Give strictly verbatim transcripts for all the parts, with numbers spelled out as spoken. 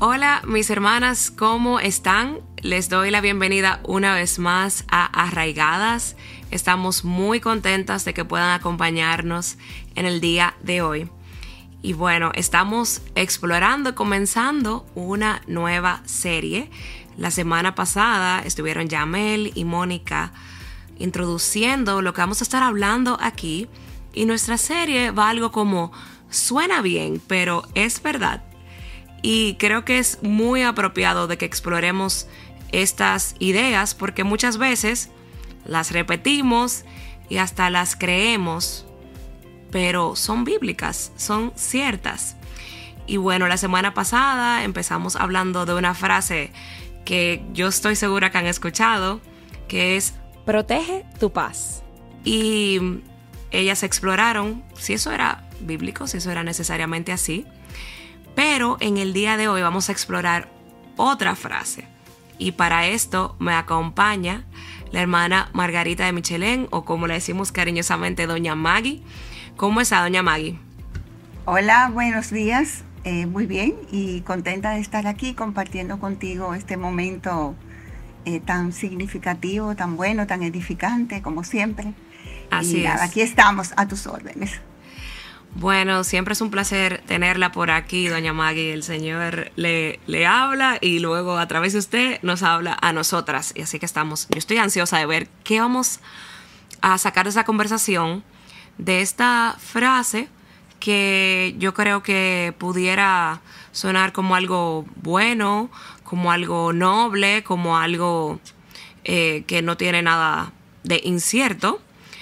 Hola mis hermanas, ¿cómo están? Les doy la bienvenida una vez más a Arraigadas. Estamos muy contentas de que puedan acompañarnos en el día de hoy. Y bueno, estamos explorando y comenzando una nueva serie. La semana pasada estuvieron Yamel y Mónica introduciendo lo que vamos a estar hablando aquí. Y nuestra serie va algo como, suena bien, pero es verdad. Y creo que es muy apropiado de que exploremos estas ideas porque muchas veces las repetimos y hasta las creemos, pero son bíblicas, son ciertas. Y bueno, la semana pasada empezamos hablando de una frase que yo estoy segura que han escuchado, que es protege tu paz. Y ellas exploraron si eso era bíblico, si eso era necesariamente así. Pero en el día de hoy vamos a explorar otra frase. Y para esto me acompaña la hermana Margarita de Michelén, o como le decimos cariñosamente, Doña Maggie. ¿Cómo está, Doña Maggie? Hola, buenos días. Eh, muy bien y contenta de estar aquí compartiendo contigo este momento eh, tan significativo, tan bueno, tan edificante, como siempre. Así y nada, es. Aquí estamos a tus órdenes. Bueno, siempre es un placer tenerla por aquí, Doña Maggie. El Señor le, le habla y luego a través de usted nos habla a nosotras. Y así que estamos, yo estoy ansiosa de ver qué vamos a sacar de esa conversación, de esta frase que yo creo que pudiera sonar como algo bueno, como algo noble, como algo eh, que no tiene nada de incierto,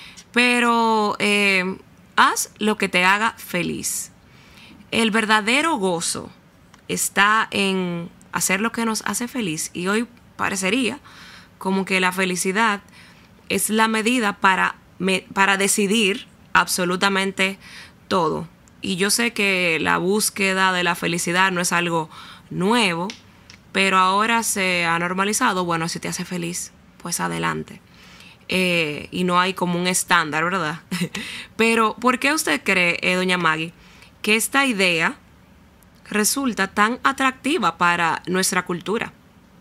pero eh, haz lo que te haga feliz. El verdadero gozo está en hacer lo que nos hace feliz, y hoy parecería como que la felicidad es la medida para, me, para decidir absolutamente todo. Y yo sé que la búsqueda de la felicidad no es algo nuevo, pero ahora se ha normalizado. Bueno, si te hace feliz, pues adelante. Eh, y no hay como un estándar, ¿verdad? Pero, ¿por qué usted cree, eh, Doña Maggie, que esta idea resulta tan atractiva para nuestra cultura?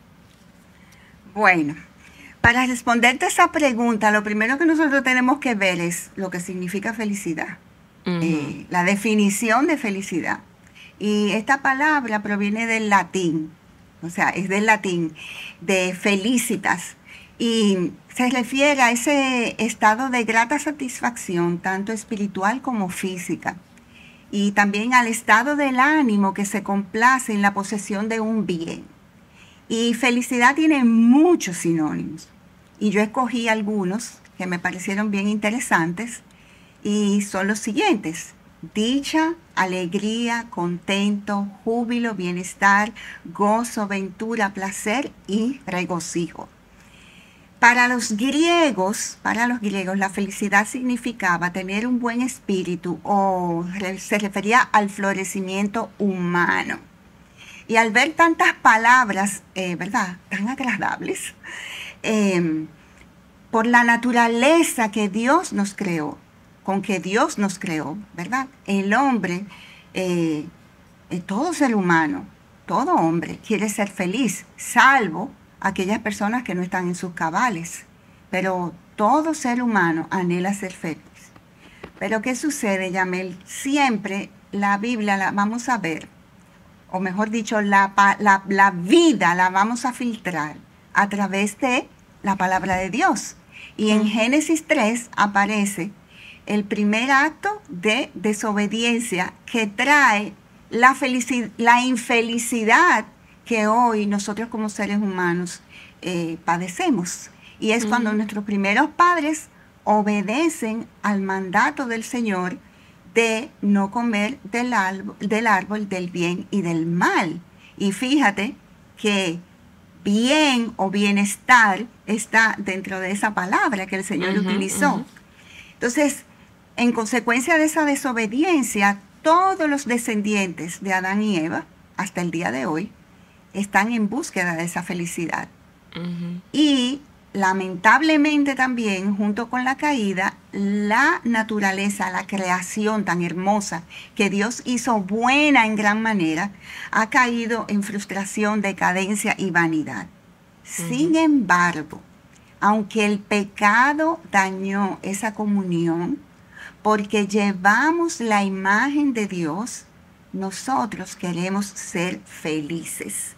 Bueno, para responderte esa pregunta, lo primero que nosotros tenemos que ver es lo que significa felicidad. Uh-huh. eh, la definición de felicidad. Y esta palabra proviene del latín, o sea, es del latín, de felicitas, y se refiere a ese estado de grata satisfacción, tanto espiritual como física, y también al estado del ánimo que se complace en la posesión de un bien. Y felicidad tiene muchos sinónimos, y yo escogí algunos que me parecieron bien interesantes, y son los siguientes: dicha, alegría, contento, júbilo, bienestar, gozo, ventura, placer y regocijo. Para los griegos, para los griegos, la felicidad significaba tener un buen espíritu, o se refería al florecimiento humano. Y al ver tantas palabras, eh, ¿verdad?, tan agradables, eh, por la naturaleza que Dios nos creó, con que Dios nos creó, ¿verdad? El hombre, eh, eh, todo ser humano, todo hombre quiere ser feliz, salvo aquellas personas que no están en sus cabales. Pero todo ser humano anhela ser feliz. Pero ¿qué sucede, Yamel? Siempre la Biblia la vamos a ver, o mejor dicho, la, la, la vida la vamos a filtrar a través de la palabra de Dios. Y en Génesis tres aparece el primer acto de desobediencia que trae la, felicidad, la infelicidad que hoy nosotros como seres humanos eh, padecemos. Y es uh-huh. cuando nuestros primeros padres obedecen al mandato del Señor de no comer del árbol, del árbol del bien y del mal. Y fíjate que bien o bienestar está dentro de esa palabra que el Señor uh-huh, utilizó. Uh-huh. Entonces, en consecuencia de esa desobediencia, todos los descendientes de Adán y Eva, hasta el día de hoy, están en búsqueda de esa felicidad. Uh-huh. Y lamentablemente también, junto con la caída, la naturaleza, la creación tan hermosa que Dios hizo buena en gran manera, ha caído en frustración, decadencia y vanidad. Uh-huh. Sin embargo, aunque el pecado dañó esa comunión, porque llevamos la imagen de Dios, nosotros queremos ser felices.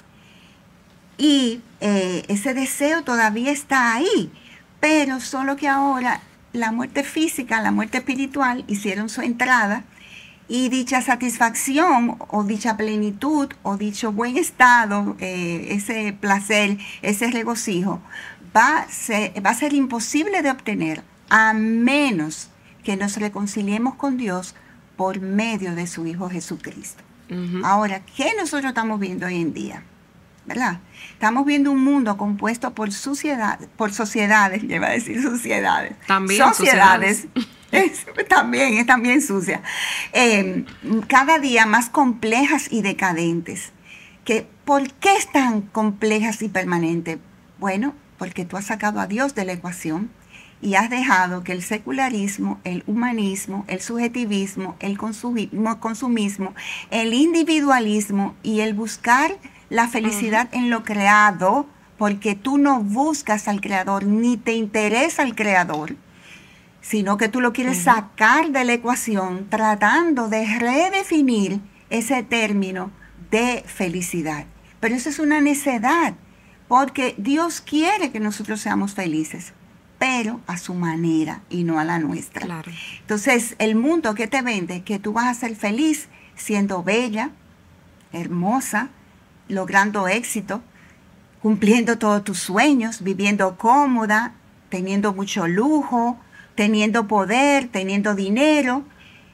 Y eh, ese deseo todavía está ahí, pero solo que ahora la muerte física, la muerte espiritual hicieron su entrada y dicha satisfacción o dicha plenitud o dicho buen estado, eh, ese placer, ese regocijo, va a ser, va a ser imposible de obtener a menos que nos reconciliemos con Dios por medio de su Hijo Jesucristo. Uh-huh. Ahora, ¿qué nosotros estamos viendo hoy en día? ¿Verdad? Estamos viendo un mundo compuesto por suciedad, por sociedades, yo iba a decir suciedades. También sociedades. Es, también, es también sucia. Eh, cada día más complejas y decadentes. Que, ¿por qué están complejas y permanentes? Bueno, porque tú has sacado a Dios de la ecuación y has dejado que el secularismo, el humanismo, el subjetivismo, el consumismo, consumismo el individualismo y el buscar la felicidad uh-huh. en lo creado, porque tú no buscas al creador, ni te interesa el creador, sino que tú lo quieres uh-huh. sacar de la ecuación, tratando de redefinir ese término de felicidad. Pero eso es una necedad, porque Dios quiere que nosotros seamos felices, pero a su manera y no a la nuestra. Claro. Entonces, el mundo que te vende, que tú vas a ser feliz siendo bella, hermosa, logrando éxito, cumpliendo todos tus sueños, viviendo cómoda, teniendo mucho lujo, teniendo poder, teniendo dinero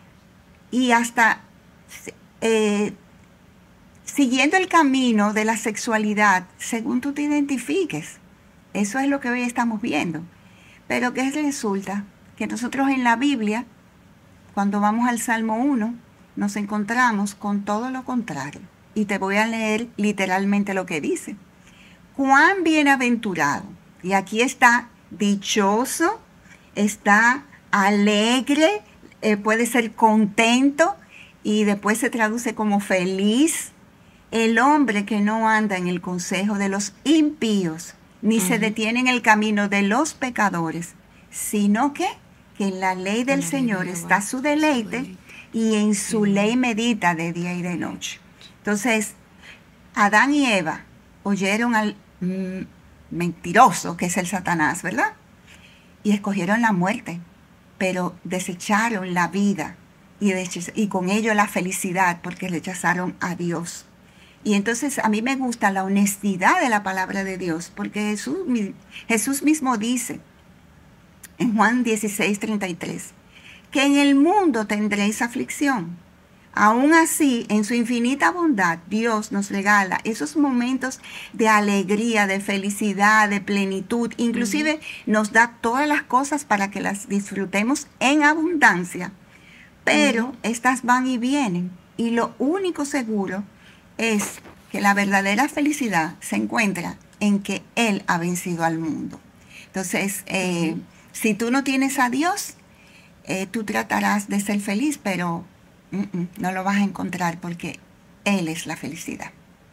y hasta eh, siguiendo el camino de la sexualidad según tú te identifiques. Eso es lo que hoy estamos viendo. Pero ¿qué resulta? Que nosotros en la Biblia, cuando vamos al Salmo uno, nos encontramos con todo lo contrario. Y te voy a leer literalmente lo que dice. Cuán bienaventurado. Y aquí está dichoso, está alegre, eh, puede ser contento y después se traduce como feliz. El hombre que no anda en el consejo de los impíos, ni uh-huh. se detiene en el camino de los pecadores, sino que, que en la ley del Señor está su deleite y en su ley medita de día y de noche. Entonces, Adán y Eva oyeron al mm, mentiroso, que es el Satanás, ¿verdad? Y escogieron la muerte, pero desecharon la vida y, de, y con ello la felicidad, porque rechazaron a Dios. Y entonces a mí me gusta la honestidad de la palabra de Dios, porque Jesús, Jesús mismo dice en Juan dieciséis, treinta y tres, que en el mundo tendréis aflicción. Aún así, en su infinita bondad, Dios nos regala esos momentos de alegría, de felicidad, de plenitud. Inclusive uh-huh. nos da todas las cosas para que las disfrutemos en abundancia. Pero uh-huh. estas van y vienen. Y lo único seguro es que la verdadera felicidad se encuentra en que Él ha vencido al mundo. Entonces, eh, uh-huh. si tú no tienes a Dios, eh, tú tratarás de ser feliz, pero Mm-mm, no lo vas a encontrar porque Él es la felicidad.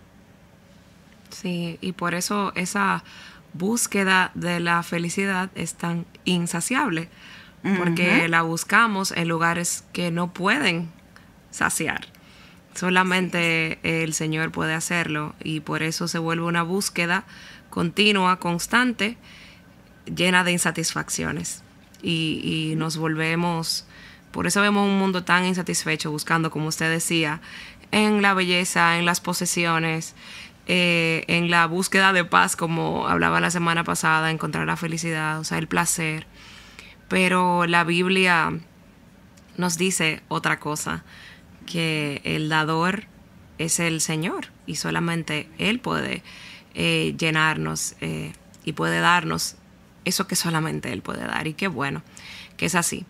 Sí, y por eso esa búsqueda de la felicidad es tan insaciable, porque uh-huh. la buscamos en lugares que no pueden saciar. Solamente sí. el Señor puede hacerlo y por eso se vuelve una búsqueda continua, constante, llena de insatisfacciones y, y nos volvemos... Por eso vemos un mundo tan insatisfecho buscando, como usted decía, en la belleza, en las posesiones, eh, en la búsqueda de paz, como hablaba la semana pasada, encontrar la felicidad, o sea, el placer. Pero la Biblia nos dice otra cosa, que el dador es el Señor y solamente Él puede eh, llenarnos eh, y puede darnos eso que solamente Él puede dar. Y qué bueno que es así.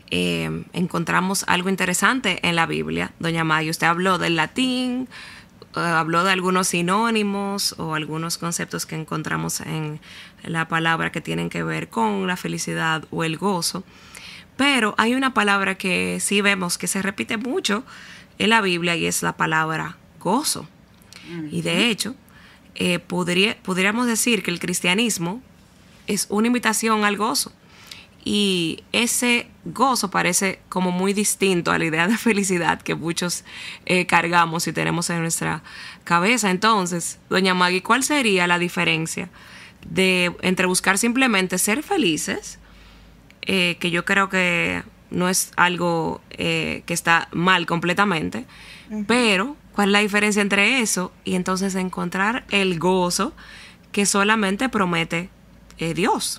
Eh, encontramos algo interesante en la Biblia. Doña Maggie, usted habló del latín, uh, habló de algunos sinónimos o algunos conceptos que encontramos en la palabra que tienen que ver con la felicidad o el gozo. Pero hay una palabra que sí vemos que se repite mucho en la Biblia y es la palabra gozo. Uh-huh. Y de hecho, eh, podría, podríamos decir que el cristianismo es una invitación al gozo. Y ese gozo parece como muy distinto a la idea de felicidad que muchos eh, cargamos y tenemos en nuestra cabeza. Entonces, doña Maggie, ¿cuál sería la diferencia de entre buscar simplemente ser felices, eh, que yo creo que no es algo eh, que está mal completamente, uh-huh. pero cuál es la diferencia entre eso y entonces encontrar el gozo que solamente promete eh, Dios?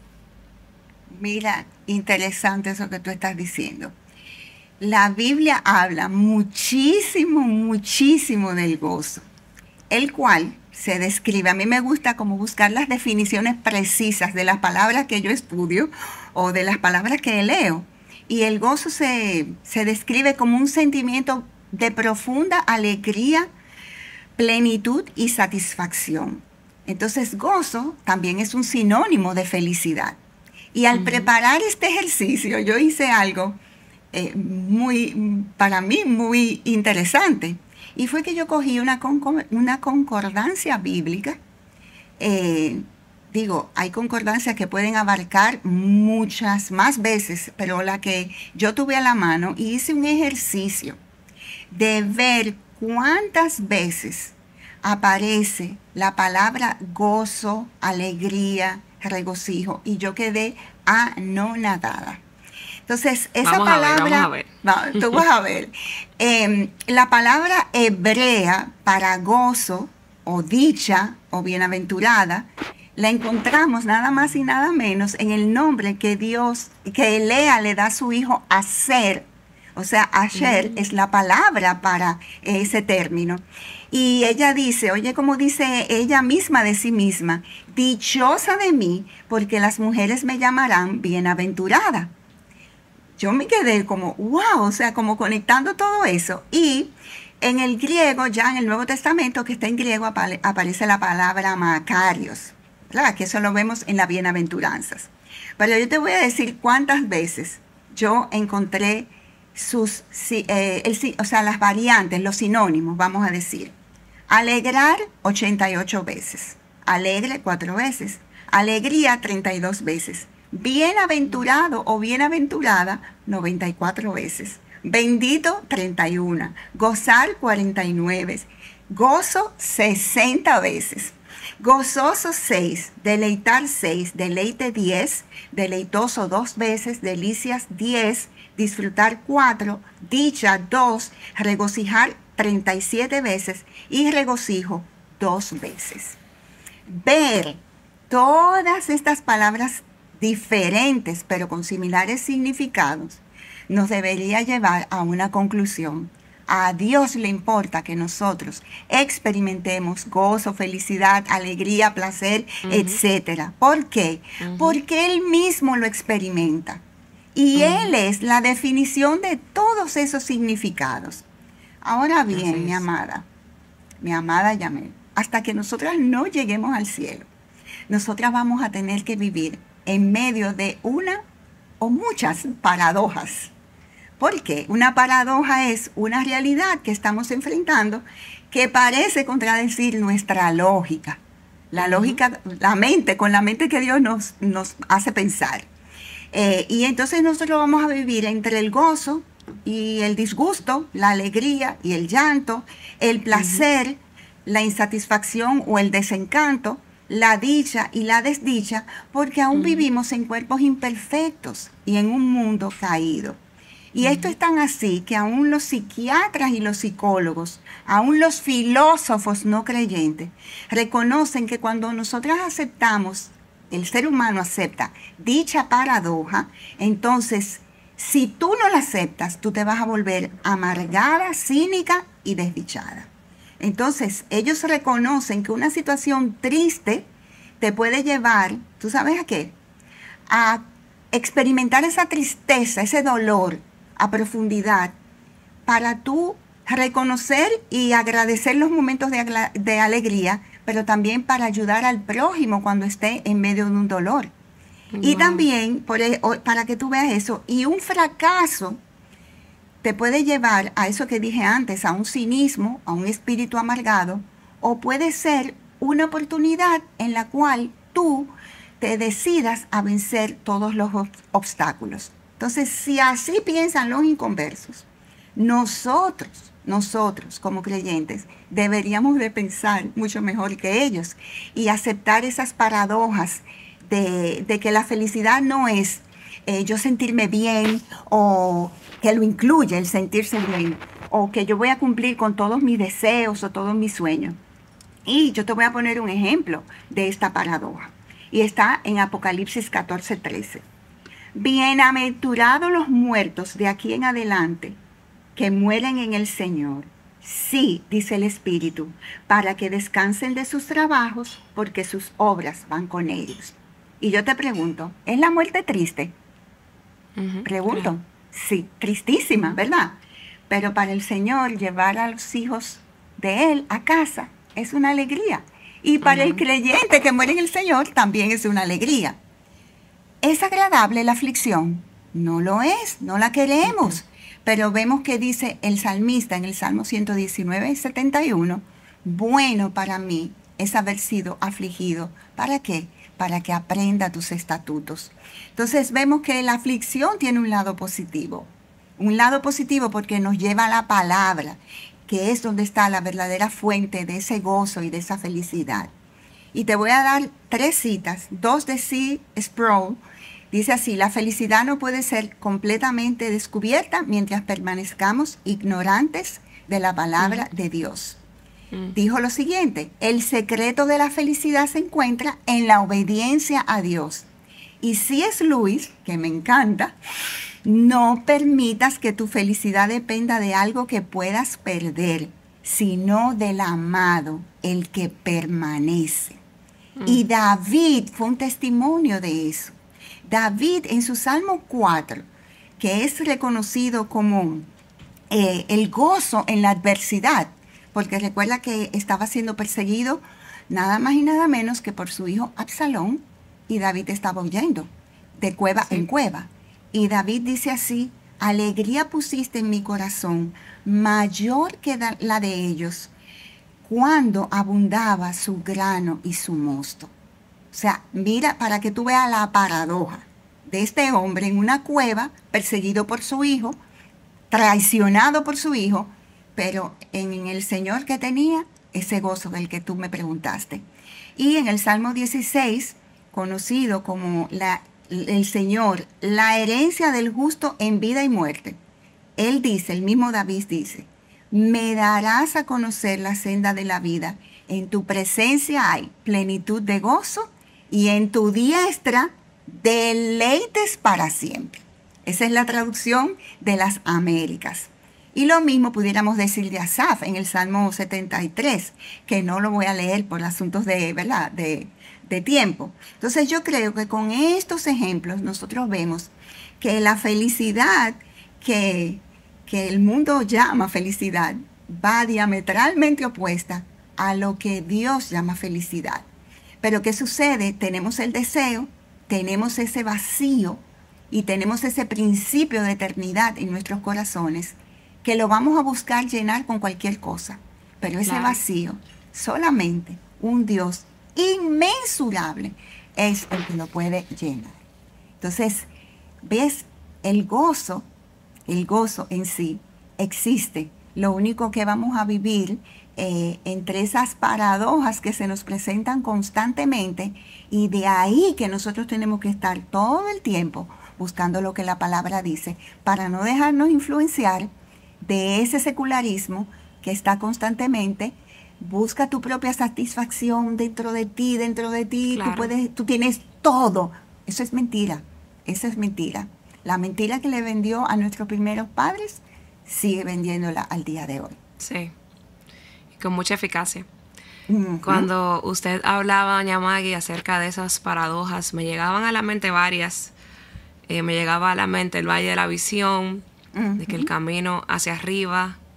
Mira, interesante eso que tú estás diciendo. La Biblia habla muchísimo, muchísimo del gozo, el cual se describe. A mí me gusta como buscar las definiciones precisas de las palabras que yo estudio o de las palabras que leo. Y el gozo se, se describe como un sentimiento de profunda alegría, plenitud y satisfacción. Entonces, gozo también es un sinónimo de felicidad. Y al uh-huh. preparar este ejercicio, yo hice algo eh, muy, para mí, muy interesante. Y fue que yo cogí una, concor- una concordancia bíblica. Eh, digo, hay concordancias que pueden abarcar muchas más veces, pero la que yo tuve a la mano y hice un ejercicio de ver cuántas veces aparece la palabra gozo, alegría, regocijo, y yo quedé anonadada. Entonces, esa vamos palabra, a ver, vamos a ver. No, tú vas a ver, eh, la palabra hebrea para gozo o dicha o bienaventurada, la encontramos nada más y nada menos en el nombre que Dios, que Lea le da a su hijo Aser. O sea, Asher mm. es la palabra para ese término. Y ella dice, oye, como dice ella misma de sí misma, dichosa de mí, porque las mujeres me llamarán bienaventurada. Yo me quedé como, wow, o sea, como conectando todo eso. Y en el griego, ya en el Nuevo Testamento, que está en griego, apare- aparece la palabra Macarios. Claro, que eso lo vemos en las bienaventuranzas. Pero yo te voy a decir cuántas veces yo encontré sus, eh, el, o sea, las variantes, los sinónimos, vamos a decir. Alegrar, ochenta y ocho veces. Alegre, cuatro veces. Alegría, treinta y dos veces. Bienaventurado o bienaventurada, noventa y cuatro veces. Bendito, treinta y uno. Gozar, cuarenta y nueve. Gozo, sesenta veces. Gozoso, seis. Deleitar, seis. Deleite, diez. Deleitoso, dos veces. Delicias, diez. Disfrutar, cuatro. Dicha, dos. Regocijar, treinta y siete veces. Y regocijo, dos veces. Ver todas estas palabras diferentes, pero con similares significados, nos debería llevar a una conclusión. A Dios le importa que nosotros experimentemos gozo, felicidad, alegría, placer, uh-huh. etcétera. ¿Por qué? Uh-huh. Porque Él mismo lo experimenta. Y uh-huh. Él es la definición de todos esos significados. Ahora bien, Así mi es. amada, mi amada Yamel, hasta que nosotras no lleguemos al cielo, nosotras vamos a tener que vivir en medio de una o muchas paradojas. ¿Por qué? Una paradoja es una realidad que estamos enfrentando que parece contradecir nuestra lógica. La uh-huh. lógica, la mente, con la mente que Dios nos, nos hace pensar. Eh, y entonces nosotros vamos a vivir entre el gozo y el disgusto, la alegría y el llanto, el placer, uh-huh. la insatisfacción o el desencanto, la dicha y la desdicha, porque aún uh-huh. vivimos en cuerpos imperfectos y en un mundo caído. Y uh-huh. esto es tan así que aún los psiquiatras y los psicólogos, aún los filósofos no creyentes, reconocen que cuando nosotras aceptamos, el ser humano acepta dicha paradoja, entonces si tú no la aceptas, tú te vas a volver amargada, cínica y desdichada. Entonces, ellos reconocen que una situación triste te puede llevar, ¿tú sabes a qué? A experimentar esa tristeza, ese dolor a profundidad, para tú reconocer y agradecer los momentos de, de alegría, pero también para ayudar al prójimo cuando esté en medio de un dolor. Wow. Y también, por, para que tú veas eso, y un fracaso te puede llevar a eso que dije antes, a un cinismo, a un espíritu amargado, o puede ser una oportunidad en la cual tú te decidas a vencer todos los obstáculos. Entonces, si así piensan los inconversos, nosotros, nosotros como creyentes, deberíamos de pensar mucho mejor que ellos y aceptar esas paradojas de, de que la felicidad no es eh, yo sentirme bien, o que lo incluye el sentirse bien, o que yo voy a cumplir con todos mis deseos o todos mis sueños. Y yo te voy a poner un ejemplo de esta paradoja. Y está en Apocalipsis catorce, trece. Bienaventurados los muertos de aquí en adelante, que mueren en el Señor. Sí, dice el Espíritu, para que descansen de sus trabajos, porque sus obras van con ellos. Y yo te pregunto, ¿es la muerte triste? Uh-huh, pregunto. Claro. Sí, tristísima, ¿verdad? Pero para el Señor, llevar a los hijos de Él a casa es una alegría. Y para uh-huh. el creyente que muere en el Señor también es una alegría. ¿Es agradable la aflicción? No lo es, no la queremos. Uh-huh. Pero vemos que dice el salmista en el Salmo ciento diecinueve, setenta y uno, bueno para mí es haber sido afligido. ¿Para qué? Para que aprenda tus estatutos. Entonces vemos que la aflicción tiene un lado positivo. Un lado positivo porque nos lleva a la palabra, que es donde está la verdadera fuente de ese gozo y de esa felicidad. Y te voy a dar tres citas, dos de C. Sproul. Dice así, la felicidad no puede ser completamente descubierta mientras permanezcamos ignorantes de la palabra mm. de Dios. Mm. Dijo lo siguiente, el secreto de la felicidad se encuentra en la obediencia a Dios. Y C S. Lewis, que me encanta, no permitas que tu felicidad dependa de algo que puedas perder, sino del amado, el que permanece. Mm. Y David fue un testimonio de eso. David en su Salmo cuatro, que es reconocido como eh, el gozo en la adversidad, porque recuerda que estaba siendo perseguido nada más y nada menos que por su hijo Absalón, y David estaba huyendo de cueva sí. en cueva. Y David dice así, alegría pusiste en mi corazón, mayor que la de ellos, cuando abundaba su grano y su mosto. O sea, mira, para que tú veas la paradoja de este hombre en una cueva, perseguido por su hijo, traicionado por su hijo, pero en el Señor que tenía ese gozo del que tú me preguntaste. Y en el Salmo dieciséis, conocido como la, el Señor, la herencia del justo en vida y muerte, él dice, el mismo David dice, me darás a conocer la senda de la vida, en tu presencia hay plenitud de gozo, y en tu diestra deleites para siempre. Esa es la traducción de las Américas. Y lo mismo pudiéramos decir de Asaf en el Salmo setenta y tres, que no lo voy a leer por asuntos de, ¿verdad? de, de tiempo. Entonces yo creo que con estos ejemplos nosotros vemos que la felicidad que, que el mundo llama felicidad va diametralmente opuesta a lo que Dios llama felicidad. Pero ¿qué sucede? Tenemos el deseo, tenemos ese vacío y tenemos ese principio de eternidad en nuestros corazones que lo vamos a buscar llenar con cualquier cosa. Pero ese claro. vacío, solamente un Dios inmensurable es el que lo puede llenar. Entonces, ¿ves? El gozo, el gozo en sí existe. Lo único que vamos a vivir Eh, entre esas paradojas que se nos presentan constantemente, y de ahí que nosotros tenemos que estar todo el tiempo buscando lo que la palabra dice para no dejarnos influenciar de ese secularismo que está constantemente, busca tu propia satisfacción dentro de ti, dentro de ti, claro. tú, puedes, tú tienes todo. Eso es mentira, eso es mentira. La mentira que le vendió a nuestros primeros padres sigue vendiéndola al día de hoy. Sí. Con mucha eficacia. Uh-huh. Cuando usted hablaba, doña Maggie, acerca de esas paradojas, me llegaban a la mente varias. Eh, me llegaba a la mente el Valle de la Visión, uh-huh. de que el camino hacia arriba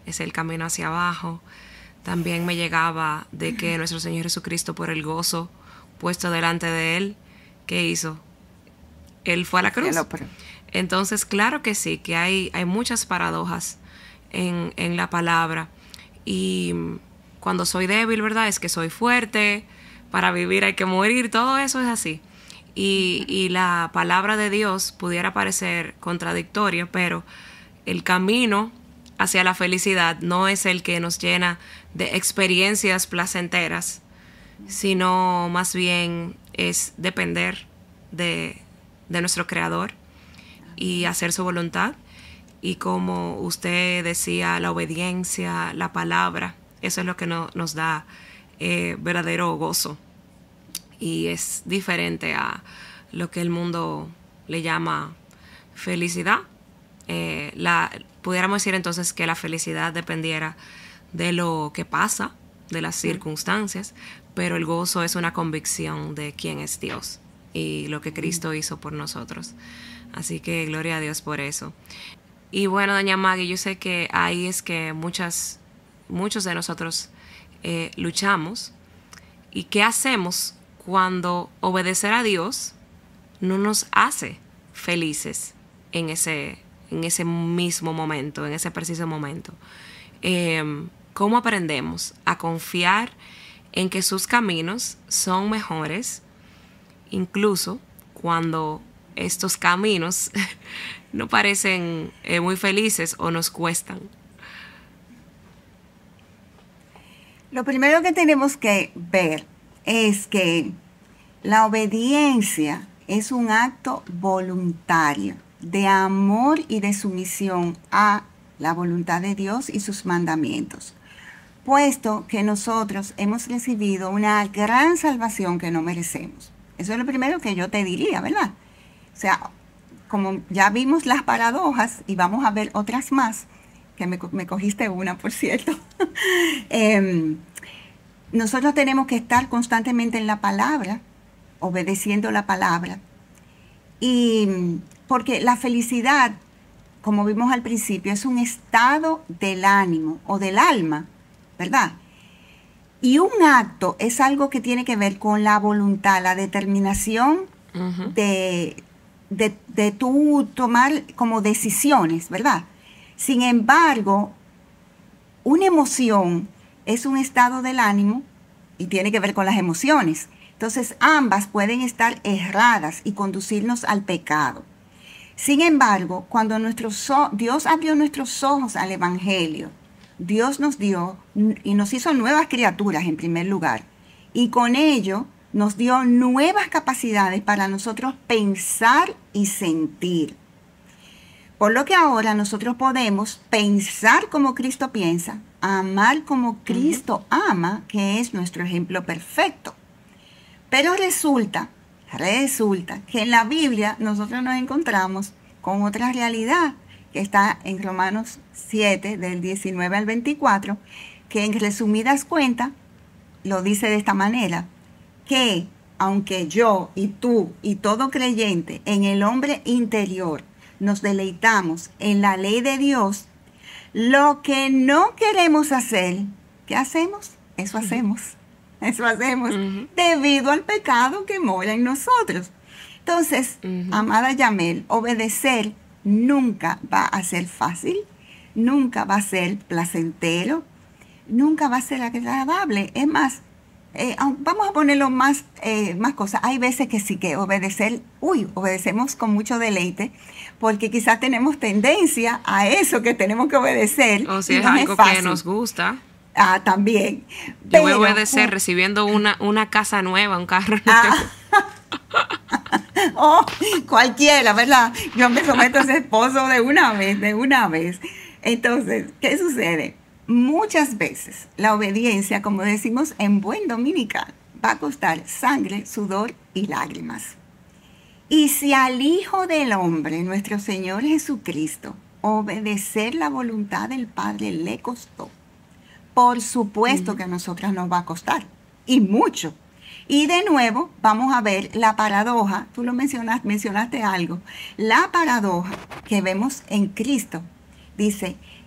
es el camino hacia abajo. También me llegaba de que nuestro Señor Jesucristo, por el gozo puesto delante de Él, ¿qué hizo? Él fue a la cruz. Entonces, claro que sí, que hay, hay muchas paradojas en, en la palabra. Y cuando soy débil, ¿verdad? Es que soy fuerte, para vivir hay que morir, todo eso es así. Y, y la palabra de Dios pudiera parecer contradictoria, pero el camino hacia la felicidad no es el que nos llena de experiencias placenteras, sino más bien es depender de, de nuestro Creador y hacer su voluntad. Y como usted decía, la obediencia, la palabra, eso es lo que no, nos da eh, verdadero gozo. Y es diferente a lo que el mundo le llama felicidad. Eh, la, pudiéramos decir entonces que la felicidad dependiera de lo que pasa, de las circunstancias, pero el gozo es una convicción de quién es Dios y lo que Cristo hizo por nosotros. Así que gloria a Dios por eso. Y bueno, doña Maggie, yo sé que ahí es que muchas, muchos de nosotros eh, luchamos. ¿Y qué hacemos cuando obedecer a Dios no nos hace felices en ese, en ese mismo momento, en ese preciso momento? Eh, ¿Cómo aprendemos a confiar en que sus caminos son mejores, incluso cuando estos caminos no parecen eh, muy felices o nos cuestan? Lo primero que tenemos que ver es que la obediencia es un acto voluntario de amor y de sumisión a la voluntad de Dios y sus mandamientos, puesto que nosotros hemos recibido una gran salvación que no merecemos. Eso es lo primero que yo te diría, ¿verdad? O sea, como ya vimos las paradojas y vamos a ver otras más, que me, me cogiste una, por cierto, eh, nosotros tenemos que estar constantemente en la palabra, obedeciendo la palabra. Y porque la felicidad, como vimos al principio, es un estado del ánimo o del alma, ¿verdad? Y un acto es algo que tiene que ver con la voluntad, la determinación uh-huh. de, de, de tú tomar como decisiones, ¿verdad? Sin embargo, una emoción es un estado del ánimo y tiene que ver con las emociones. Entonces, ambas pueden estar erradas y conducirnos al pecado. Sin embargo, cuando nuestro so- Dios abrió nuestros ojos al Evangelio, Dios nos dio y nos hizo nuevas criaturas en primer lugar. Y con ello nos dio nuevas capacidades para nosotros pensar y sentir. Por lo que ahora nosotros podemos pensar como Cristo piensa, amar como Cristo uh-huh. ama, que es nuestro ejemplo perfecto. Pero resulta, resulta que en la Biblia nosotros nos encontramos con otra realidad que está en Romanos siete, del diecinueve al veinticuatro, que en resumidas cuentas lo dice de esta manera, que aunque yo y tú y todo creyente en el hombre interior nos deleitamos en la ley de Dios, lo que no queremos hacer, ¿qué hacemos? Eso hacemos. Eso hacemos uh-huh. debido al pecado que mora en nosotros. Entonces, uh-huh. amada Yamel, obedecer nunca va a ser fácil, nunca va a ser placentero, nunca va a ser agradable. Es más, eh, vamos a ponerlo más, eh, más cosas. Hay veces que sí que obedecer, uy, obedecemos con mucho deleite, porque quizás tenemos tendencia a eso que tenemos que obedecer. O si es algo que nos gusta. Ah, también. Yo Pero, voy a obedecer uh, recibiendo una, una casa nueva, un carro nuevo. Ah, oh, cualquiera, ¿verdad? Yo me someto a ese esposo de una vez, de una vez. Entonces, ¿qué sucede? Muchas veces la obediencia, como decimos en buen dominical, va a costar sangre, sudor y lágrimas. Y si al Hijo del Hombre, nuestro Señor Jesucristo, obedecer la voluntad del Padre le costó, por supuesto que a nosotras nos va a costar, y mucho. Y de nuevo, vamos a ver la paradoja, tú lo mencionaste, mencionaste algo, la paradoja que vemos en Cristo. Dice,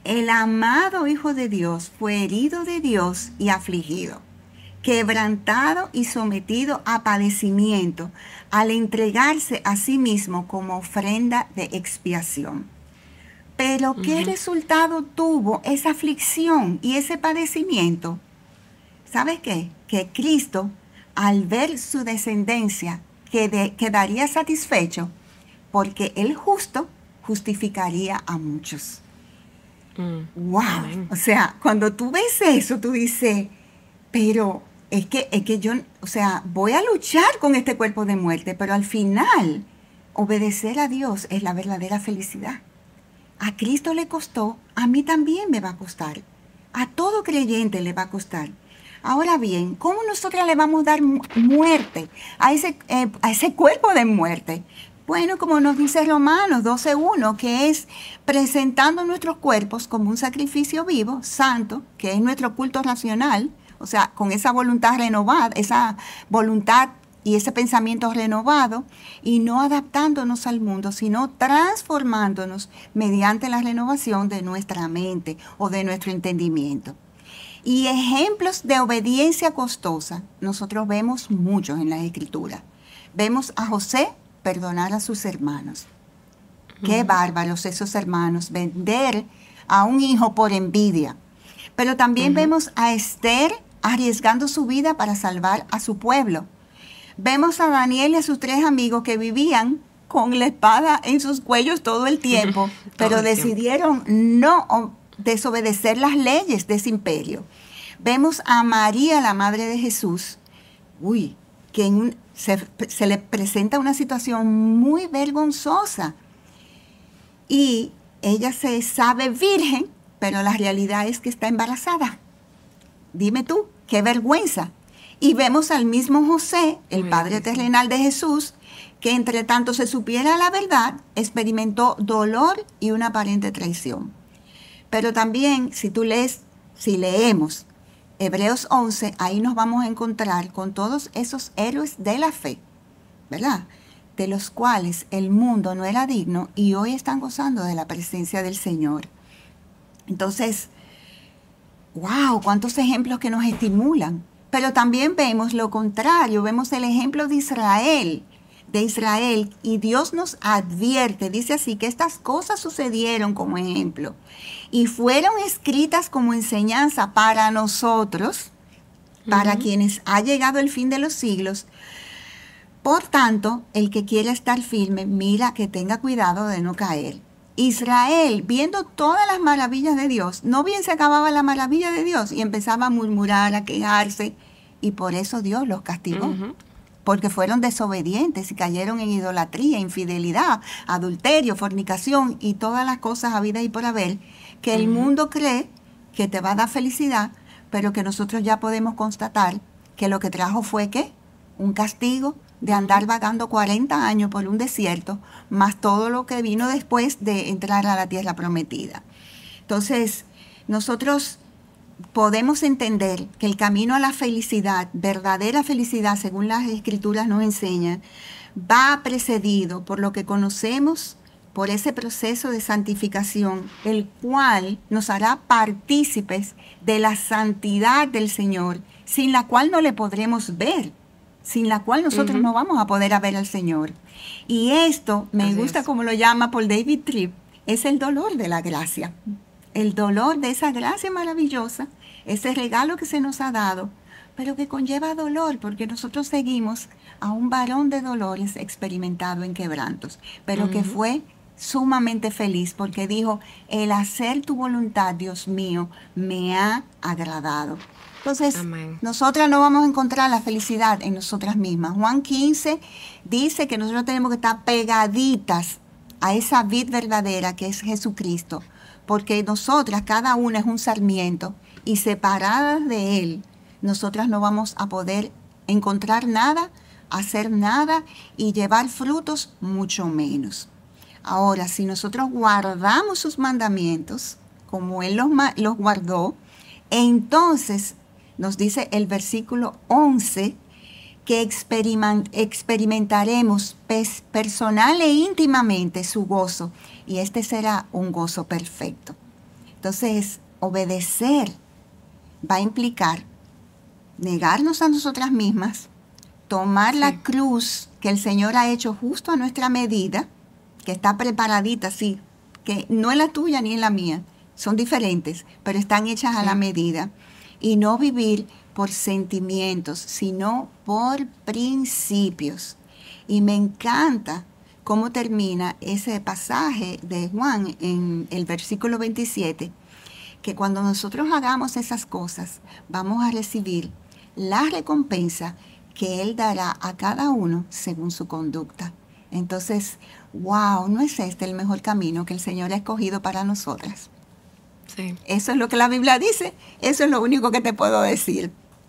el amado Hijo de Dios fue herido de Dios y afligido, quebrantado y sometido a padecimiento al entregarse a sí mismo como ofrenda de expiación. Pero ¿qué uh-huh. resultado tuvo esa aflicción y ese padecimiento? ¿Sabes qué? Que Cristo, al ver su descendencia, quede, quedaría satisfecho porque el justo justificaría a muchos. Mm. ¡Wow! Amén. O sea, cuando tú ves eso, tú dices, pero es que, es que yo, o sea, voy a luchar con este cuerpo de muerte, pero al final, obedecer a Dios es la verdadera felicidad. A Cristo le costó, a mí también me va a costar. A todo creyente le va a costar. Ahora bien, ¿cómo nosotros le vamos a dar muerte a ese, eh, a ese cuerpo de muerte? Bueno, como nos dice Romanos doce uno, que es presentando nuestros cuerpos como un sacrificio vivo, santo, que es nuestro culto racional, o sea, con esa voluntad renovada, esa voluntad y ese pensamiento renovado, y no adaptándonos al mundo, sino transformándonos mediante la renovación de nuestra mente o de nuestro entendimiento. Y ejemplos de obediencia costosa, nosotros vemos muchos en la Escritura. Vemos a José perdonar a sus hermanos. Uh-huh. Qué bárbaros esos hermanos, vender a un hijo por envidia. Pero también uh-huh. vemos a Esther arriesgando su vida para salvar a su pueblo. Vemos a Daniel y a sus tres amigos que vivían con la espada en sus cuellos todo el tiempo, pero el decidieron tiempo. no desobedecer las leyes de ese imperio. Vemos a María, la madre de Jesús, uy, que en un, se, se le presenta una situación muy vergonzosa. Y ella se sabe virgen, pero la realidad es que está embarazada. Dime tú, qué vergüenza. Y vemos al mismo José, el padre terrenal de Jesús, que entre tanto se supiera la verdad, experimentó dolor y una aparente traición. Pero también, si tú lees, si leemos Hebreos once, ahí nos vamos a encontrar con todos esos héroes de la fe, ¿verdad? De los cuales el mundo no era digno y hoy están gozando de la presencia del Señor. Entonces, wow, cuántos ejemplos que nos estimulan. Pero también vemos lo contrario, vemos el ejemplo de Israel, de Israel, y Dios nos advierte, dice así, que estas cosas sucedieron como ejemplo y fueron escritas como enseñanza para nosotros, para uh-huh. quienes ha llegado el fin de los siglos. Por tanto, el que quiera estar firme, mira que tenga cuidado de no caer. Israel, viendo todas las maravillas de Dios, no bien se acababa la maravilla de Dios y empezaba a murmurar, a quejarse, y por eso Dios los castigó. Uh-huh. Porque fueron desobedientes y cayeron en idolatría, infidelidad, adulterio, fornicación y todas las cosas habidas y por haber, que uh-huh. el mundo cree que te va a dar felicidad, pero que nosotros ya podemos constatar que lo que trajo fue ¿qué? Un castigo de andar vagando cuarenta años por un desierto, más todo lo que vino después de entrar a la tierra prometida. Entonces, nosotros podemos entender que el camino a la felicidad, verdadera felicidad, según las Escrituras nos enseñan, va precedido por lo que conocemos, por ese proceso de santificación, el cual nos hará partícipes de la santidad del Señor, sin la cual no le podremos ver, sin la cual nosotros uh-huh. no vamos a poder ver al Señor. Y esto, me Así gusta es. Como lo llama Paul David Tripp, es el dolor de la gracia. El dolor de esa gracia maravillosa, ese regalo que se nos ha dado, pero que conlleva dolor, porque nosotros seguimos a un varón de dolores experimentado en quebrantos, pero uh-huh. que fue sumamente feliz, porque dijo, el hacer tu voluntad, Dios mío, me ha agradado. Entonces, Amén. Nosotras no vamos a encontrar la felicidad en nosotras mismas. Juan quince dice que nosotros tenemos que estar pegaditas a esa vid verdadera que es Jesucristo, porque nosotras, cada una es un sarmiento, y separadas de Él, nosotras no vamos a poder encontrar nada, hacer nada y llevar frutos mucho menos. Ahora, si nosotros guardamos sus mandamientos, como Él los, los guardó, entonces nos dice el versículo once, que experiment, experimentaremos pes, personal e íntimamente su gozo, y este será un gozo perfecto. Entonces, obedecer va a implicar negarnos a nosotras mismas, tomar sí. la cruz que el Señor ha hecho justo a nuestra medida, que está preparadita, sí, que no es la tuya ni es la mía, son diferentes, pero están hechas sí. a la medida. Y no vivir por sentimientos, sino por principios. Y me encanta cómo termina ese pasaje de Juan en el versículo veintisiete, que cuando nosotros hagamos esas cosas, vamos a recibir la recompensa que Él dará a cada uno según su conducta. Entonces, wow, ¿no es este el mejor camino que el Señor ha escogido para nosotras? Sí. Eso es lo que la Biblia dice, eso es lo único que te puedo decir.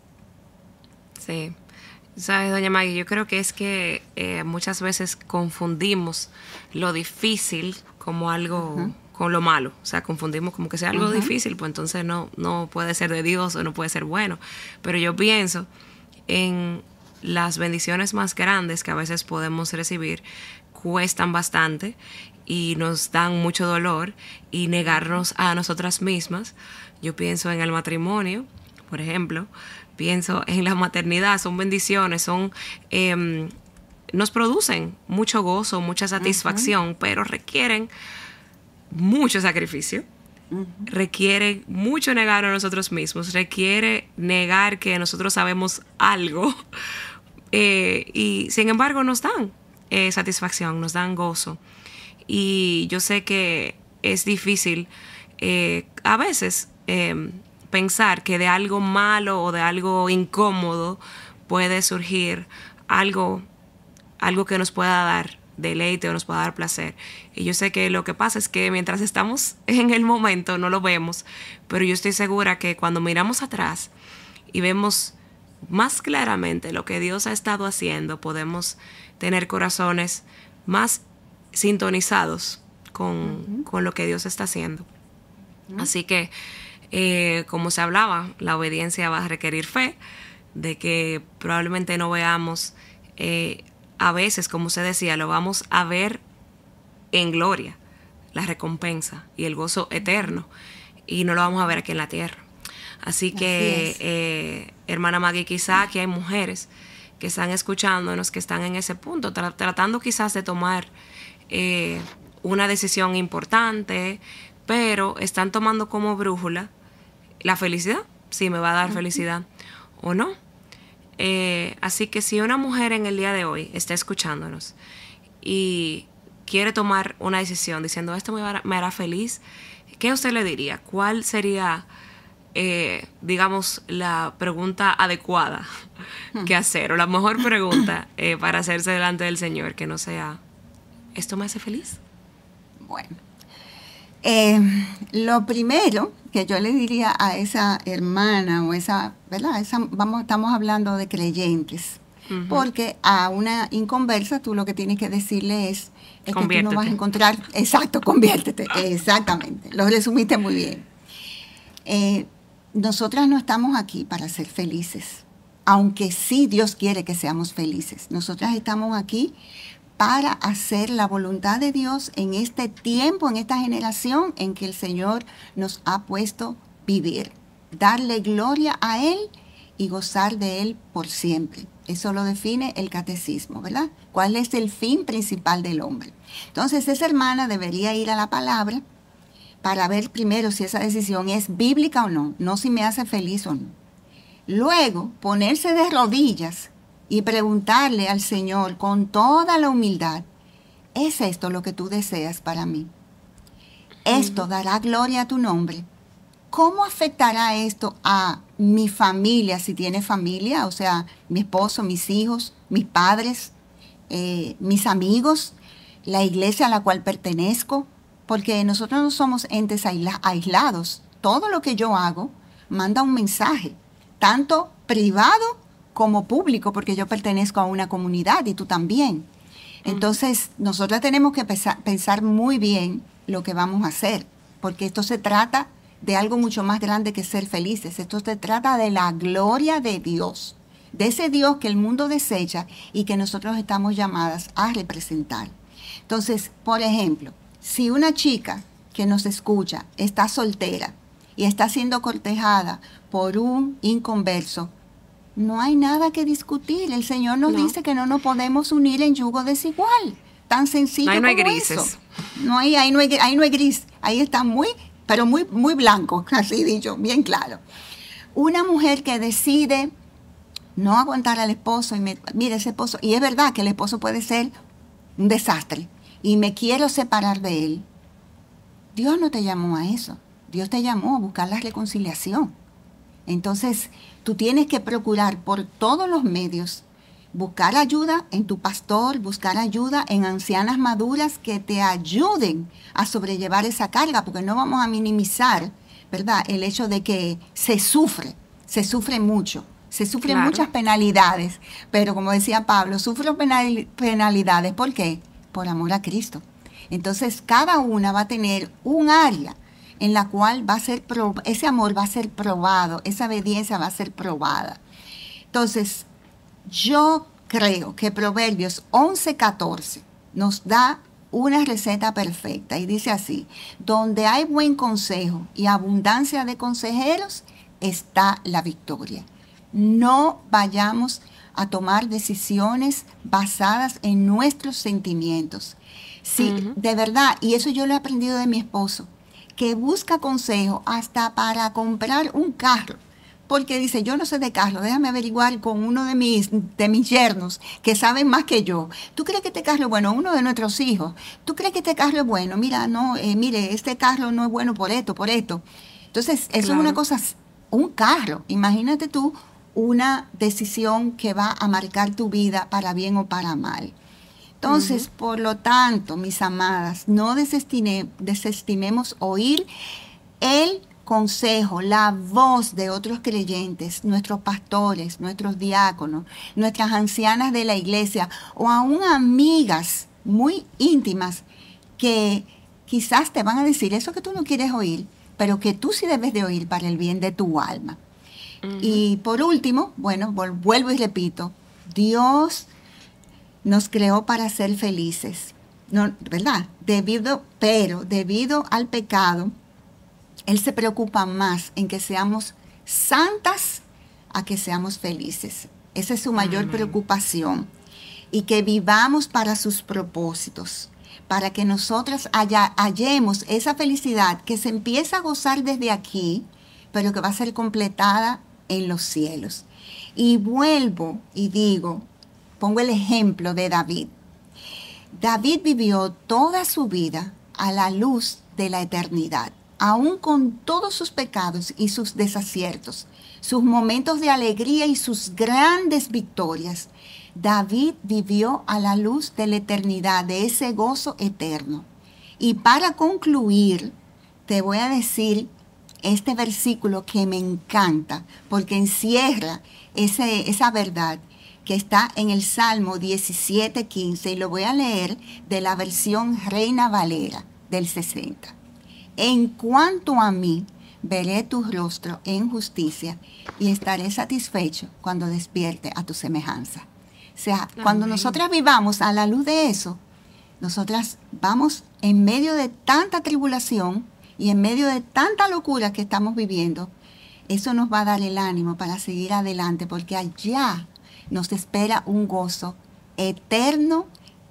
Sí. Sabes, doña Maggie, yo creo que es que eh, muchas veces confundimos lo difícil como algo, uh-huh. con lo malo. O sea, confundimos como que sea algo uh-huh. difícil, pues entonces no, no puede ser de Dios o no puede ser bueno. Pero yo pienso en las bendiciones más grandes que a veces podemos recibir, cuestan bastante y nos dan mucho dolor, y negarnos a nosotras mismas. Yo pienso en el matrimonio, por ejemplo, pienso en la maternidad, son bendiciones, son eh, nos producen mucho gozo, mucha satisfacción, uh-huh. pero requieren mucho sacrificio, uh-huh. requiere mucho negar a nosotros mismos, requiere negar que nosotros sabemos algo, eh, y sin embargo nos dan eh, satisfacción, nos dan gozo. Y yo sé que es difícil eh, a veces eh, pensar que de algo malo o de algo incómodo puede surgir algo, algo que nos pueda dar deleite o nos pueda dar placer. Y yo sé que lo que pasa es que mientras estamos en el momento no lo vemos, pero yo estoy segura que cuando miramos atrás y vemos más claramente lo que Dios ha estado haciendo, podemos tener corazones más sintonizados con, uh-huh. con lo que Dios está haciendo. Uh-huh. Así que, eh, como se hablaba, la obediencia va a requerir fe, de que probablemente no veamos, eh, a veces, como se decía, lo vamos a ver en gloria, la recompensa y el gozo eterno, y no lo vamos a ver aquí en la tierra. Así que, Así eh, hermana Maggie, quizá aquí hay mujeres que están escuchándonos, que están en ese punto, tra- tratando quizás de tomar Eh, una decisión importante, pero están tomando como brújula la felicidad, si me va a dar uh-huh. felicidad o no. Eh, así que si una mujer en el día de hoy está escuchándonos y quiere tomar una decisión diciendo esto me hará, me hará feliz, ¿qué usted le diría? ¿Cuál sería, eh, digamos, la pregunta adecuada uh-huh. que hacer, o la mejor pregunta eh, para hacerse delante del Señor, que no sea ¿esto me hace feliz? Bueno, eh, lo primero que yo le diría a esa hermana o esa, ¿verdad? Esa, vamos, estamos hablando de creyentes, uh-huh. porque a una inconversa tú lo que tienes que decirle es, es que tú no vas a encontrar, exacto, conviértete, exactamente, lo resumiste muy bien. Eh, nosotras no estamos aquí para ser felices, aunque sí Dios quiere que seamos felices. Nosotras estamos aquí para hacer la voluntad de Dios en este tiempo, en esta generación en que el Señor nos ha puesto vivir. Darle gloria a Él y gozar de Él por siempre. Eso lo define el catecismo, ¿verdad? ¿Cuál es el fin principal del hombre? Entonces, esa hermana debería ir a la palabra para ver primero si esa decisión es bíblica o no, no si me hace feliz o no. Luego, ponerse de rodillas y preguntarle al Señor con toda la humildad, ¿es esto lo que tú deseas para mí? ¿Esto dará gloria a tu nombre? ¿Cómo afectará esto a mi familia, si tiene familia? O sea, mi esposo, mis hijos, mis padres, eh, mis amigos, la iglesia a la cual pertenezco. Porque nosotros no somos entes aisla- aislados. Todo lo que yo hago manda un mensaje, tanto privado como público, porque yo pertenezco a una comunidad y tú también. Entonces, nosotros tenemos que pensar, pensar muy bien lo que vamos a hacer, porque esto se trata de algo mucho más grande que ser felices. Esto se trata de la gloria de Dios, de ese Dios que el mundo desecha y que nosotros estamos llamadas a representar. Entonces, por ejemplo, si una chica que nos escucha está soltera y está siendo cortejada por un inconverso, no hay nada que discutir. El Señor nos no. dice que no nos podemos unir en yugo desigual. Tan sencillo ahí no como hay grises. Eso. No hay, ahí no hay, ahí no hay gris. Ahí está muy, pero muy, muy blanco, así dicho, bien claro. Una mujer que decide no aguantar al esposo y me, mire ese esposo, y es verdad que el esposo puede ser un desastre y me quiero separar de él. Dios no te llamó a eso. Dios te llamó a buscar la reconciliación. Entonces, tú tienes que procurar por todos los medios buscar ayuda en tu pastor, buscar ayuda en ancianas maduras que te ayuden a sobrellevar esa carga, porque no vamos a minimizar, ¿verdad?, el hecho de que se sufre, se sufre mucho, se sufren claro. muchas penalidades, pero como decía Pablo, sufro penal, penalidades, ¿por qué? Por amor a Cristo. Entonces, cada una va a tener un área en la cual va a ser prob- ese amor va a ser probado, esa obediencia va a ser probada. Entonces, yo creo que Proverbios once catorce nos da una receta perfecta y dice así: donde hay buen consejo y abundancia de consejeros, está la victoria. No vayamos a tomar decisiones basadas en nuestros sentimientos. Sí, uh-huh. de verdad, y eso yo lo he aprendido de mi esposo, que busca consejo hasta para comprar un carro. Porque dice, yo no sé de carro, déjame averiguar con uno de mis, de mis yernos que saben más que yo. ¿Tú crees que este carro es bueno? Uno de nuestros hijos. ¿Tú crees que este carro es bueno? Mira, no, eh, mire, este carro no es bueno por esto, por esto. Entonces, eso claro. es una cosa, un carro. Imagínate tú una decisión que va a marcar tu vida para bien o para mal. Entonces, uh-huh. por lo tanto, mis amadas, no desestime, desestimemos oír el consejo, la voz de otros creyentes, nuestros pastores, nuestros diáconos, nuestras ancianas de la iglesia o aún amigas muy íntimas que quizás te van a decir eso que tú no quieres oír, pero que tú sí debes de oír para el bien de tu alma. Uh-huh. Y por último, bueno, vuelvo y repito, Dios nos creó para ser felices, no, ¿verdad? Debido, pero debido al pecado, Él se preocupa más en que seamos santas a que seamos felices. Esa es su mayor Amén. Preocupación. Y que vivamos para sus propósitos, para que nosotras haya, hallemos esa felicidad que se empieza a gozar desde aquí, pero que va a ser completada en los cielos. Y vuelvo y digo, pongo el ejemplo de David. David vivió toda su vida a la luz de la eternidad, aún con todos sus pecados y sus desaciertos, sus momentos de alegría y sus grandes victorias. David vivió a la luz de la eternidad, de ese gozo eterno. Y para concluir, te voy a decir este versículo que me encanta, porque encierra ese, esa verdad que está en el Salmo diecisiete quince, y lo voy a leer de la versión Reina Valera del sesenta. En cuanto a mí, veré tu rostro en justicia y estaré satisfecho cuando despierte a tu semejanza. O sea, Amén. Cuando nosotras vivamos a la luz de eso, nosotras vamos en medio de tanta tribulación y en medio de tanta locura que estamos viviendo, eso nos va a dar el ánimo para seguir adelante, porque allá nos espera un gozo eterno,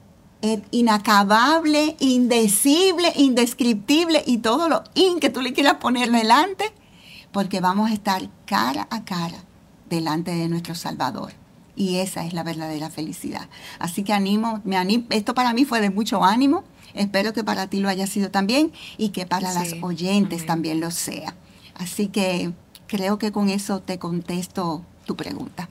inacabable, indecible, indescriptible y todo lo in que tú le quieras poner delante, porque vamos a estar cara a cara delante de nuestro Salvador. Y esa es la verdadera felicidad. Así que animo, me animo, esto para mí fue de mucho ánimo. Espero que para ti lo haya sido también y que para sí, las oyentes amén. También lo sea. Así que creo que con eso te contesto tu pregunta.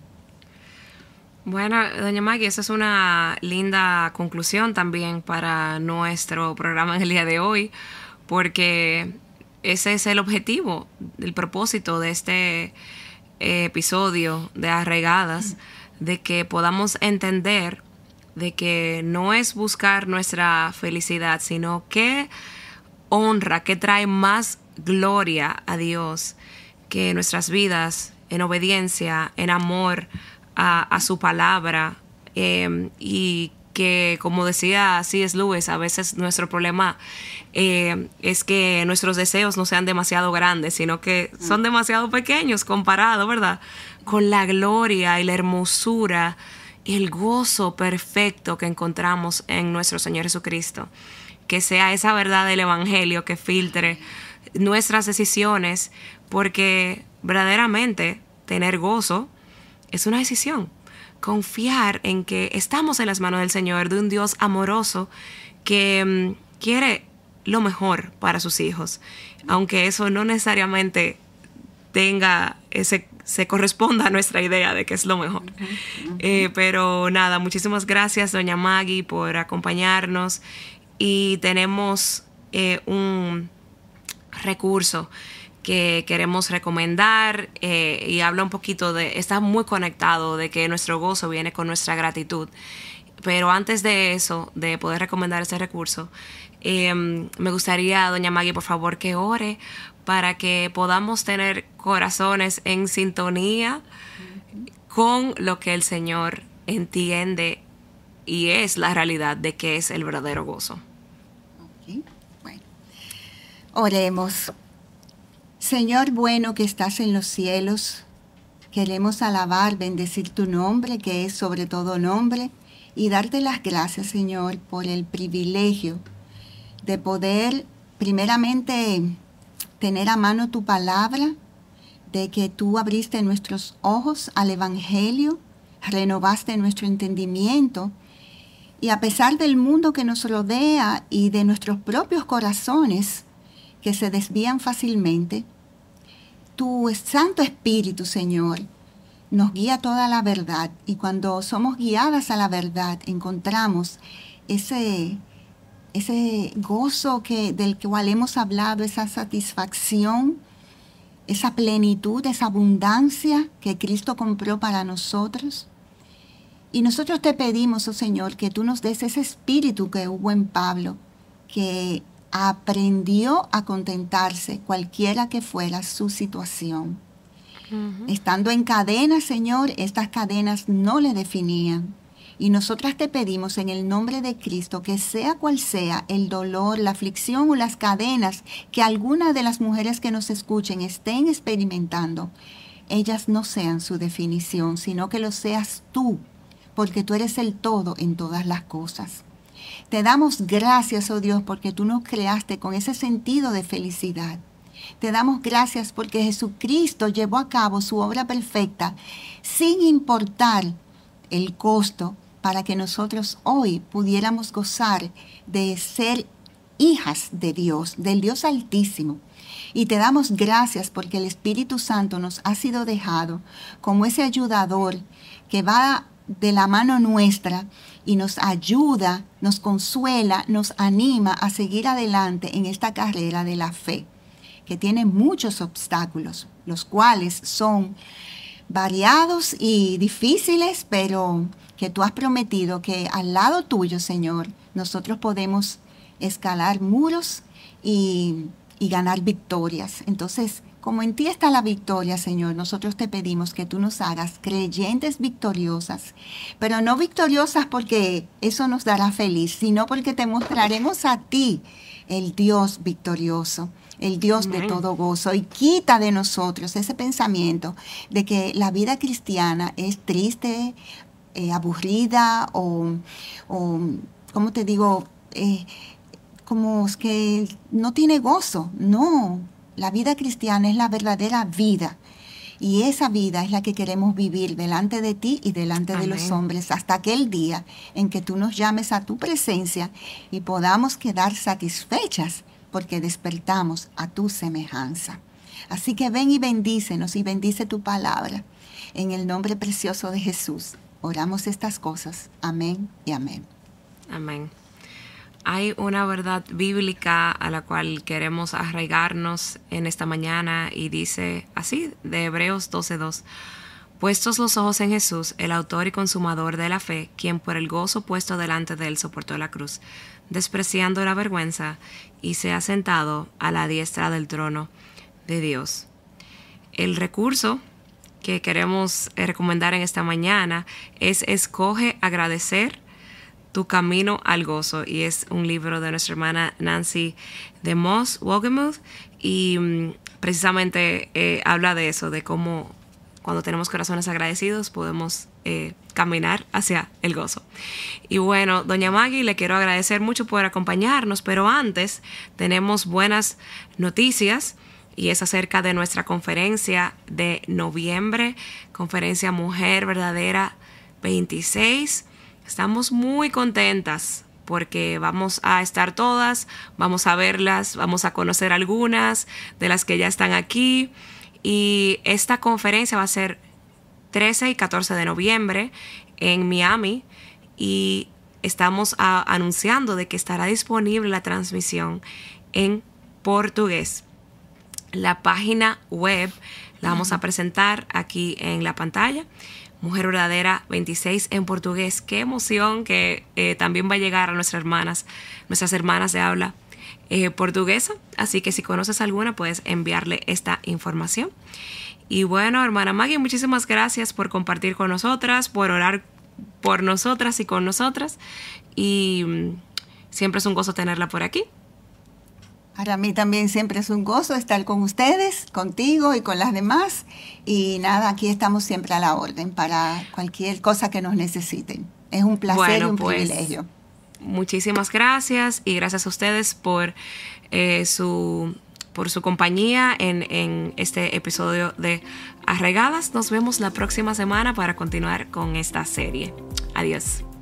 Bueno, doña Maggie, esa es una linda conclusión también para nuestro programa en el día de hoy, porque ese es el objetivo, el propósito de este eh, episodio de Arraigadas, de que podamos entender de que no es buscar nuestra felicidad, sino que honra, que trae más gloria a Dios que nuestras vidas en obediencia, en amor a, a su palabra, eh, y que, como decía C S Lewis, a veces nuestro problema eh, es que nuestros deseos no sean demasiado grandes, sino que son demasiado pequeños comparados, ¿verdad?, con la gloria y la hermosura y el gozo perfecto que encontramos en nuestro Señor Jesucristo. Que sea esa verdad del Evangelio que filtre nuestras decisiones, porque verdaderamente tener gozo es una decisión. Confiar en que estamos en las manos del Señor, de un Dios amoroso que um, quiere lo mejor para sus hijos, aunque eso no necesariamente tenga ese, se corresponda a nuestra idea de que es lo mejor. Uh-huh, uh-huh. Eh, pero nada, muchísimas gracias, doña Maggie, por acompañarnos, y tenemos eh, un recurso que queremos recomendar eh, y habla un poquito de, está muy conectado de que nuestro gozo viene con nuestra gratitud. Pero antes de eso, de poder recomendar ese recurso, eh, me gustaría, doña Maggie, por favor, que ore para que podamos tener corazones en sintonía con lo que el Señor entiende y es la realidad de que es el verdadero gozo. Okay. Bueno, oremos. Señor bueno que estás en los cielos, queremos alabar, bendecir tu nombre, que es sobre todo nombre, y darte las gracias, Señor, por el privilegio de poder, primeramente, tener a mano tu palabra, de que tú abriste nuestros ojos al Evangelio, renovaste nuestro entendimiento, y a pesar del mundo que nos rodea y de nuestros propios corazones, que se desvían fácilmente, tu Santo Espíritu, Señor, nos guía toda la verdad. Y cuando somos guiadas a la verdad, encontramos ese, ese gozo que, del cual hemos hablado, esa satisfacción, esa plenitud, esa abundancia que Cristo compró para nosotros. Y nosotros te pedimos, oh Señor, que tú nos des ese espíritu que hubo en Pablo, que aprendió a contentarse cualquiera que fuera su situación. Uh-huh. Estando en cadenas, Señor, estas cadenas no le definían. Y nosotras te pedimos en el nombre de Cristo que sea cual sea el dolor, la aflicción o las cadenas que alguna de las mujeres que nos escuchen estén experimentando, ellas no sean su definición, sino que lo seas tú, porque tú eres el todo en todas las cosas. Te damos gracias, oh Dios, porque tú nos creaste con ese sentido de felicidad. Te damos gracias porque Jesucristo llevó a cabo su obra perfecta sin importar el costo para que nosotros hoy pudiéramos gozar de ser hijas de Dios, del Dios Altísimo. Y te damos gracias porque el Espíritu Santo nos ha sido dejado como ese ayudador que va de la mano nuestra y nos ayuda, nos consuela, nos anima a seguir adelante en esta carrera de la fe, que tiene muchos obstáculos, los cuales son variados y difíciles, pero que tú has prometido que al lado tuyo, Señor, nosotros podemos escalar muros y, y ganar victorias. Entonces, como en ti está la victoria, Señor, nosotros te pedimos que tú nos hagas creyentes victoriosas, pero no victoriosas porque eso nos dará feliz, sino porque te mostraremos a ti, el Dios victorioso, el Dios Amén. De todo gozo, y quita de nosotros ese pensamiento de que la vida cristiana es triste, eh, aburrida o, o, ¿cómo te digo?, eh, como que no tiene gozo. No. La vida cristiana es la verdadera vida, y esa vida es la que queremos vivir delante de ti y delante Amén. De los hombres hasta aquel día en que tú nos llames a tu presencia y podamos quedar satisfechas porque despertamos a tu semejanza. Así que ven y bendícenos y bendice tu palabra. En el nombre precioso de Jesús oramos estas cosas. Amén y amén. Amén. Hay una verdad bíblica a la cual queremos arraigarnos en esta mañana y dice así, de Hebreos doce dos. Puestos los ojos en Jesús, el autor y consumador de la fe, quien por el gozo puesto delante de él soportó la cruz, despreciando la vergüenza, y se ha sentado a la diestra del trono de Dios. El recurso que queremos recomendar en esta mañana es Escoge agradecer Tu camino al gozo, y es un libro de nuestra hermana Nancy DeMoss Wolgemuth, y um, precisamente eh, habla de eso, de cómo cuando tenemos corazones agradecidos podemos eh, caminar hacia el gozo. Y bueno, doña Maggie, le quiero agradecer mucho por acompañarnos, pero antes tenemos buenas noticias, y es acerca de nuestra conferencia de noviembre, Conferencia Mujer Verdadera veintiséis. Estamos muy contentas porque vamos a estar todas, vamos a verlas, vamos a conocer algunas de las que ya están aquí. Y esta conferencia va a ser trece y catorce de noviembre en Miami, y estamos a, anunciando de que estará disponible la transmisión en portugués. La página web la vamos a presentar aquí en la pantalla. Mujer Verdadera veintiséis en portugués. Qué emoción que eh, también va a llegar a nuestras hermanas, nuestras hermanas de habla eh, portuguesa. Así que si conoces alguna, puedes enviarle esta información. Y bueno, hermana Maggie, muchísimas gracias por compartir con nosotras, por orar por nosotras y con nosotras. Y um, siempre es un gozo tenerla por aquí. Para mí también siempre es un gozo estar con ustedes, contigo y con las demás. Y nada, aquí estamos siempre a la orden para cualquier cosa que nos necesiten. Es un placer bueno, y un pues, privilegio. Muchísimas gracias, y gracias a ustedes por, eh, su, por su compañía en, en este episodio de Arraigadas. Nos vemos la próxima semana para continuar con esta serie. Adiós.